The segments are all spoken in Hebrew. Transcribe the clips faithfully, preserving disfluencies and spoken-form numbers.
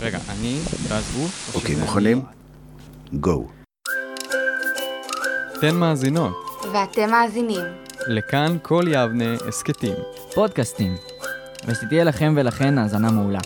רגע, אני, ואז הוא. אוקיי, מוכנים? גו. אתן מאזינות. ואתם מאזינים. לכאן כל יבנה הסקטים. פודקאסטים. ושתהיה לכם ולכן האזנה מעולה.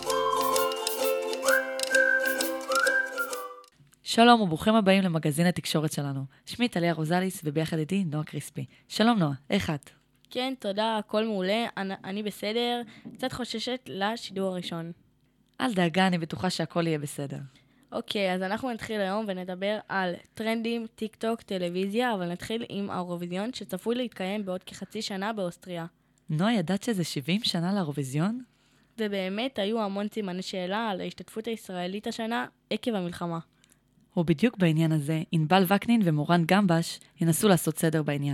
שלום וברוכים הבאים למגזין התקשורת שלנו. שמי טליה רוזליס וביחד איתי נועה קריספי. שלום נועה, איך את? כן, תודה, הכל מעולה, אני, אני בסדר, קצת חוששת לשידור הראשון. אל דאגה, אני בטוחה שהכל יהיה בסדר. אוקיי, אז אנחנו נתחיל היום ונדבר על טרנדים, טיק טוק, טלוויזיה, אבל נתחיל עם האירוויזיון שצפוי להתקיים בעוד כחצי שנה באוסטריה. נועה, ידעת שזה שבעים שנה לאירוויזיון? ובאמת היו המון סימני שאלה על ההשתתפות הישראלית השנה עקב המלחמה. ובדיוק בעניין הזה, ענבל וקנין ומורן גמבש ינסו לעשות סדר בעניין.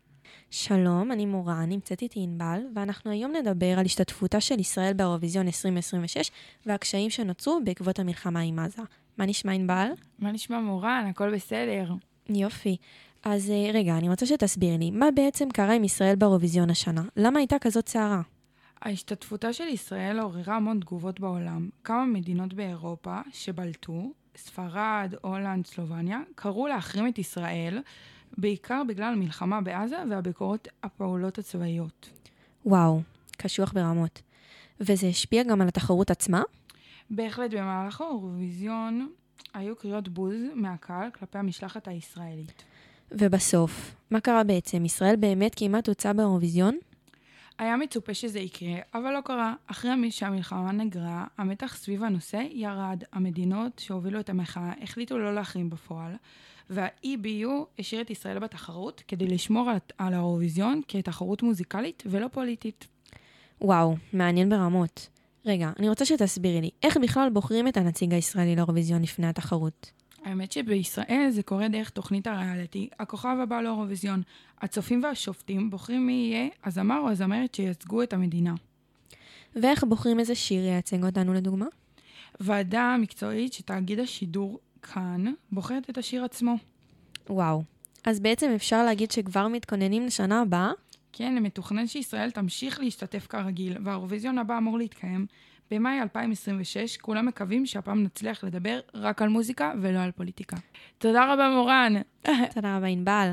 שלום, אני מורן, נמצאת איתי ענבל, ואנחנו היום נדבר על השתתפותה של ישראל באירוויזיון עשרים עשרים ושש והקשיים שנוצרו בעקבות המלחמה עם עזה. מה נשמע ענבל? מה נשמע מורן? הכל בסדר. יופי. אז רגע, אני רוצה שתסביר לי, מה בעצם קרה עם ישראל באירוויזיון השנה? למה הייתה כזאת צערה? ההשתתפותה של ישראל עוררה המון תגובות בעולם. כמה מדינות באירופה שבלטו, ספרד, הולנד, סלובניה, קראו להחרים את ישראל, בעיקר בגלל מלחמה בעזה והביקורות הפעולות הצבאיות. וואו, קשוח ברמות. וזה השפיע גם על התחרות עצמה? בהחלט, במהלך האירוויזיון היו קריאות בוז מהקהל כלפי המשלחת הישראלית. ובסוף, מה קרה בעצם? ישראל באמת קיימה תוצאה באירוויזיון? היה מצופה שזה יקרה, אבל לא קרה. אחרי שהמלחמה נגרה, המתח סביב הנושא ירד. המדינות שהובילו את המחאה החליטו לא להחרים בפועל, וה-אי בי יו השאיר את ישראל בתחרות כדי לשמור על, על האירוויזיון כתחרות מוזיקלית ולא פוליטית. וואו, מעניין ברמות. רגע, אני רוצה שתסבירי לי, איך בכלל בוחרים את הנציג הישראלי לאירוויזיון לפני התחרות? האמת שבישראל זה קורה דרך תוכנית הריאליטי, הכוכב הבא לאירוויזיון. הצופים והשופטים בוחרים מי יהיה הזמר או הזמרת שייצגו את המדינה. ואיך בוחרים איזה שיר ייצג אותנו לדוגמה? ועדה מקצועית שתאגיד השידור כאן בוחרת את השיר עצמו. וואו, אז בעצם אפשר להגיד שכבר מתכוננים לשנה הבאה? כן, מתוכנן שישראל תמשיך להשתתף כרגיל, והאירוויזיון הבא אמור להתקיים במאי אלפיים עשרים ושש. כולם מקווים שהפעם נצליח לדבר רק על מוזיקה ולא על פוליטיקה. תודה רבה מורן. תודה רבה ענבל.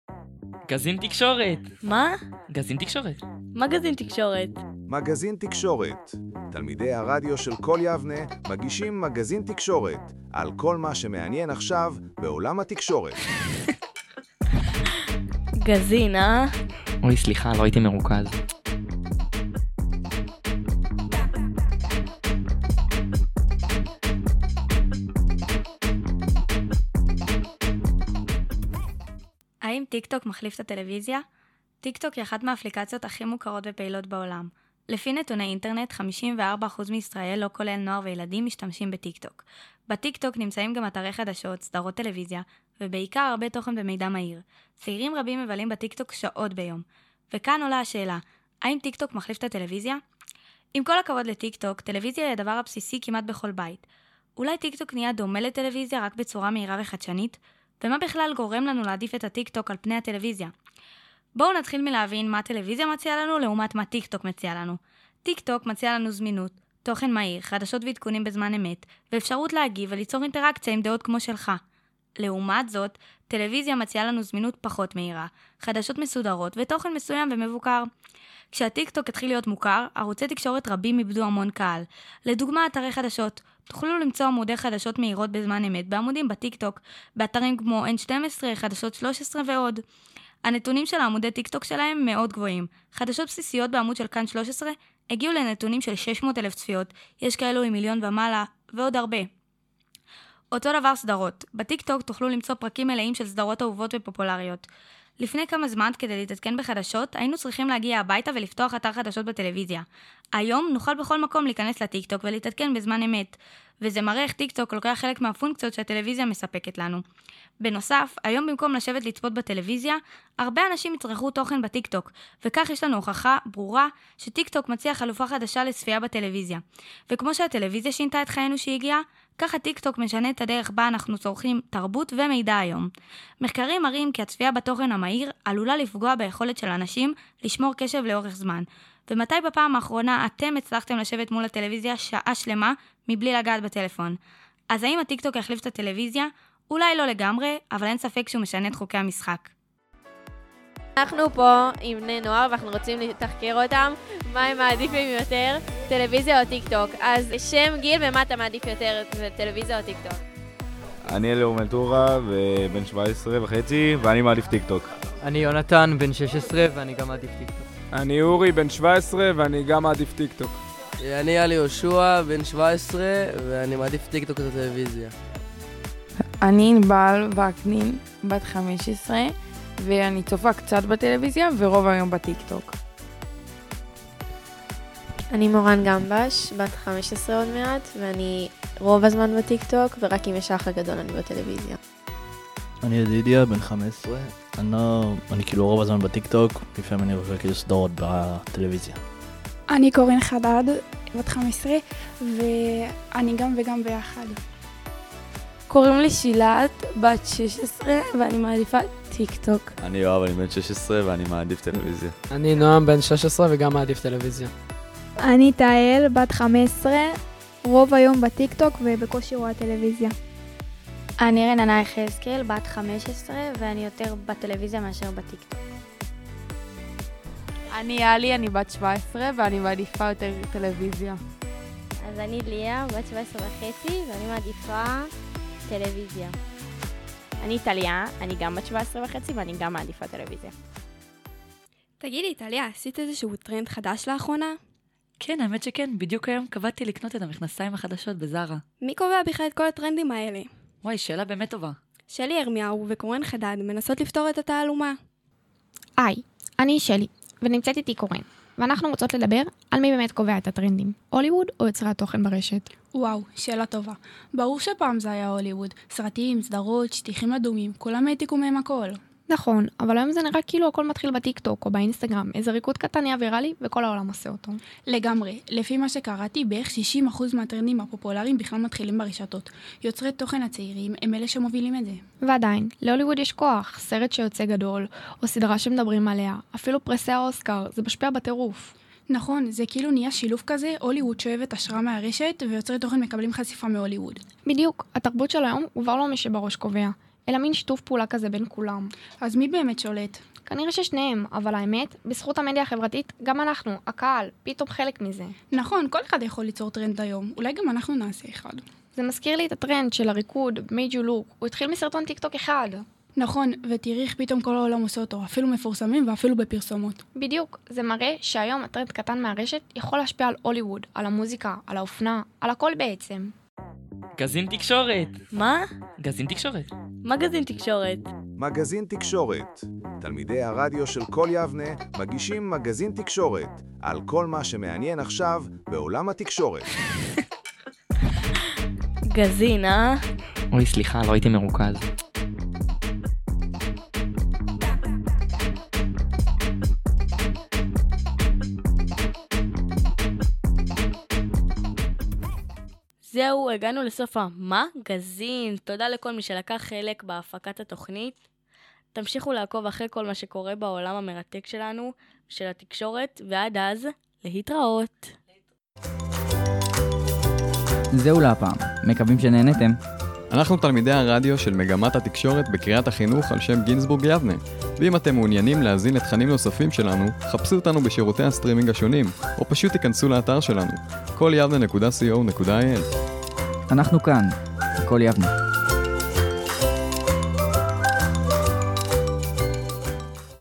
גזין תקשורת. מה? גזין תקשורת. מגזין תקשורת. מגזין תקשורת. תלמידי הרדיו של כל יבנה מגישים מגזין תקשורת על כל מה שמעניין עכשיו בעולם התקשורת. גזין, אה? אוי, סליחה, לא הייתי מרוכז. האם טיק טוק מחליף את הטלוויזיה? טיק טוק היא אחת מהאפליקציות הכי מוכרות ופעילות בעולם. לפי נתוני אינטרנט, חמישים וארבעה אחוז מישראל, לא כולל נוער וילדים, משתמשים בטיק טוק. בטיק טוק נמצאים גם אתרי חדשות, סדרות טלוויזיה, ובעיקר הרבה תוכן במידע מהיר. צעירים רבים מבלים בטיק טוק שעות ביום. וכאן עולה השאלה, האם טיק טוק מחליף את הטלוויזיה? עם כל הכבוד לטיק טוק, טלוויזיה היא הדבר הבסיסי כמעט בכל בית. אולי טיק טוק נהיה דומה לטלוויזיה רק בצורה מהירה וחדשנית? ומה בכלל גורם לנו להעדיף את הטיק טוק על פני הטלוויזיה? בואו נתחיל מלהבין מה הטלוויזיה מציעה לנו לעומת מה טיק טוק מציע לנו. טיק טוק מציע לנו זמינות, תוכן מהיר, חדשות ועדכונים בזמן אמת, ואפשרות להגיב וליצור אינטראקציה עם דעות כמו שלך. לעומת זאת, טלוויזיה מציעה לנו זמינות פחות מהירה, חדשות מסודרות ותוכן מסוים ומבוקר. כשהטיק טוק התחיל להיות מוכר, ערוצי תקשורת רבים איבדו המון קהל. לדוגמה, אתרי חדשות. תוכלו למצוא עמודי חדשות מהירות בזמן אמת בעמודים בטיק טוק, באתרים כמו אן שתים עשרה, חדשות שלוש עשרה ועוד. הנתונים של העמודי טיק טוק שלהם מאוד גבוהים. חדשות בסיסיות בעמוד של כאן שלוש עשרה הגיעו לנתונים של שש מאות אלף צפיות, יש כאלו עם מיליון ומעלה ועוד הרבה. אותו דבר סדרות. בטיק טוק תוכלו למצוא פרקים מלאים של סדרות אהובות ופופולריות. לפני כמה זמן, כדי להתעדכן בחדשות, היינו צריכים להגיע הביתה ולפתוח אתר חדשות בטלוויזיה. היום נוכל בכל מקום להיכנס לטיק טוק ולהתעדכן בזמן אמת, וזה מראה איך טיק טוק לוקח חלק מהפונקציות שהטלוויזיה מספקת לנו. בנוסף, היום במקום לשבת לצפות בטלוויזיה, הרבה אנשים יצרכו תוכן בטיק טוק, וכך יש לנו הוכחה ברורה שטיק טוק מציע חלופה חדשה לצפייה בטלוויזיה. וכמו שהטלוויזיה שינתה את חיינו שהגיעה, ככה טיק טוק משנה את הדרך בה אנחנו צורכים תרבות ומידע היום. מחקרים מראים כי הצפייה בתוכן המהיר עלולה לפגוע ביכולת של אנשים לשמור קשב לאורך זמן, ומתי בפעם האחרונה אתם הצלחתם לשבת מול הטלוויזיה שעה שלמה מבלי לגעת בטלפון? אז האם הטיקטוק יחליף את הטלוויזיה? אולי לא לגמרי, אבל אין ספק שהוא משנה את חוקי המשחק. אנחנו פה עם בני נוער ואנחנו רוצים לתחקר אותם, מה הם מעדיפים יותר, טלוויזיה או טיקטוק. אז שם גיל, ומה אתה מעדיף יותר, טלוויזיה או טיקטוק? אני אליאור מלטורה, בן שבע עשרה וחצי, ואני מעדיף טיקטוק. אני יונתן, בן שש עשרה, ואני גם מעדיף טיקטוק. אני אורי, בן שבע עשרה, ואני גם מעדיף טיקטוק. אני אלי יהושע, בן שבע עשרה, ואני מעדיף טיקטוק את הטלוויזיה. אני ענבל וקנין, בת חמש עשרה, ואני צופה קצת בטלוויזיה ורוב היום בטיקטוק. אני מורן גמבש, בת חמש עשרה עוד מעט, ואני רוב הזמן בטיקטוק, ורק אם יש האח הגדול אני בטלוויזיה. אני ידידיה, בן חמש עשרה, אני, לא, אני כאילו רוב הזמן בטיקטוק, לפעמים אני רואה כאילו סדרות בטלוויזיה. אני קורין חדד, בת חמש עשרה, ואני גם וגם ביחד. קוראים לי שילת, בת שש עשרה, ואני מעדיפה טיקטוק. אני יואב, אני בן שש עשרה, ואני מעדיף טלוויזיה. אני נועם, בן שש עשרה, וגם מעדיף טלוויזיה. אני תאל, בת חמש עשרה, רוב היום בטיקטוק ובקושי רואה טלוויזיה. אני רננה יחזקאל, בת חמש עשרה, ואני יותר בטלוויזיה מאשר בטיקטוק. אני יאלי, אני בת שבע עשרה, ואני מעדיפה יותר טלוויזיה. אז אני ליה, בת שבע עשרה וחצי, ואני מעדיפה טלוויזיה. אני טליה, אני גם בת שבע עשרה וחצי, ואני גם מעדיפה טלוויזיה. תגידי, טליה, עשית איזשהו טרנד חדש לאחרונה? כן, האמת שכן. בדיוק היום קבעתי לקנות את המכנסיים החדשות בזרה. מי קובע בכלל את כל הטרנדים האלה? וואי, שאלה באמת טובה. שלי ירמיהו וקורן חדד מנסות לפתור את התעלומה. היי, אני שלי, ונמצאת איתי קורן, ואנחנו רוצות לדבר על מי באמת קובע את הטרנדים, הוליווד או יוצרי התוכן ברשת. וואו, שאלה טובה. ברור שפעם זה היה הוליווד. סרטים, סדרות, שטיחים אדומים, כולם העתיקו מהם הכל. נכון, אבל היום זה נראה כאילו הכל מתחיל בטיקטוק או באינסטגרם. איזה ריקוד קטן נהיה ויראלי וכל העולם עושה אותו. לגמרי. לפי מה שקראתי, בערך שישים אחוז מהטרנדים הפופולריים בכלל מתחילים ברשתות. יוצרי תוכן הצעירים הם אלה שמובילים את זה. ועדיין, להוליווד יש כוח, סרט שיוצא גדול, או סדרה שמדברים עליה, אפילו פרסי האוסקר, זה משפיע בטירוף. נכון, זה כאילו נהיה שילוב כזה, הוליווד שואבת השראה מהרשת, ויוצרי תוכן מקבלים חשיפה מהוליווד. בדיוק, התרבות של היום הוא כבר לא מי שבראש קובע, אלא מין שיתוף פעולה כזה בין כולם. אז מי באמת שולט? כנראה ששניהם, אבל האמת, בזכות המדיה החברתית, גם אנחנו, הקהל, פתאום חלק מזה. נכון, כל אחד יכול ליצור טרנד היום, אולי גם אנחנו נעשה אחד. זה מזכיר לי את הטרנד של הריקוד, made you look, הוא התחיל מסרטון טיקטוק אחד. נכון, ותראי איך פתאום כל העולם עושה אותו, אפילו מפורסמים ואפילו בפרסומות. בדיוק, זה מראה שהיום הטרנד קטן מהרשת יכול להשפיע על הוליווד, על המוזיקה, על האופנה, על הכל בעצם. גזין תקשורת. מה? גזין תקשורת. מה גזין תקשורת? מגזין תקשורת. תלמידי הרדיו של כל יבנה מגישים מגזין תקשורת על כל מה שמעניין עכשיו בעולם התקשורת. גזין, אה? אוי, סליחה, לא הייתי מרוכז. זהו, הגענו לסוף המגזין. תודה לכל מי שלקח חלק בהפקת התוכנית. תמשיכו לעקוב אחרי כל מה שקורה בעולם המרתק שלנו, של התקשורת, ועד אז, להתראות. זהו להפעם, מקווים שנהנתם. אנחנו תלמידי הרדיו של מגמת התקשורת בקריית החינוך על שם גינסבורג יבנה. ואם אתם מעוניינים להזין לתכנים נוספים שלנו, חפשו אותנו בשירותי הסטרימינג השונים, או פשוט תיכנסו לאתר שלנו, כל יבנה נקודה סי או נקודה איי אל. אנחנו כאן, כל יבנה.